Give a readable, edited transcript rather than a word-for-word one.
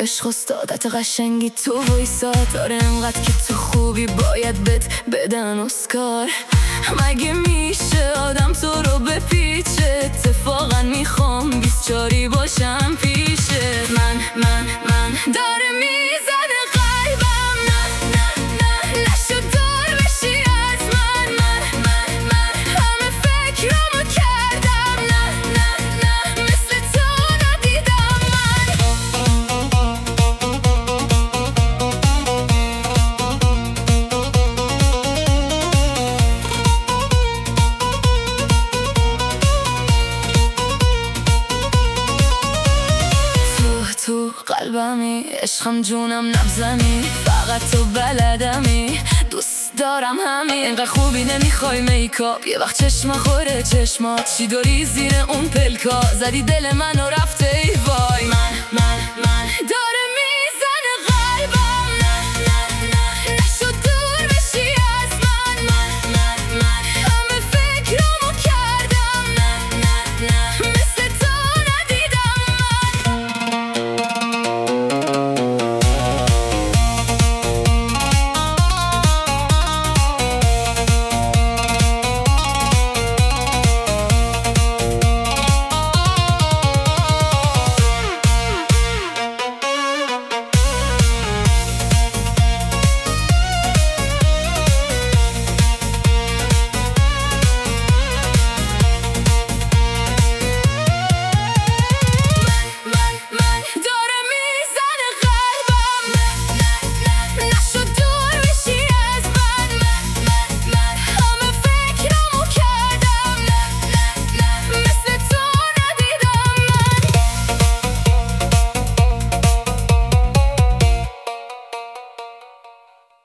عشق استادت قشنگی تو وایساد. داره انقدر که تو خوبی باید بهت بدن اسکار. مگه میشه آدم تو رو بپیچه؟ اتفاقا میخوام 24 باشم پیشه. من داره میزنه قلبم. نه نشد دور بشی از من همه فکرامو کردم. نه مثل تو ندیدم من. تو قلبمی، عشقم، جونم، نبزمی، فقط تو بلدمی، دوست دارم همین. اینقدر خوبی نمیخوای میکاپ، یه وقت چشم خوره چشمات، چی داری زیر اون پلکا؟ زدی دل منو رفته ای وای.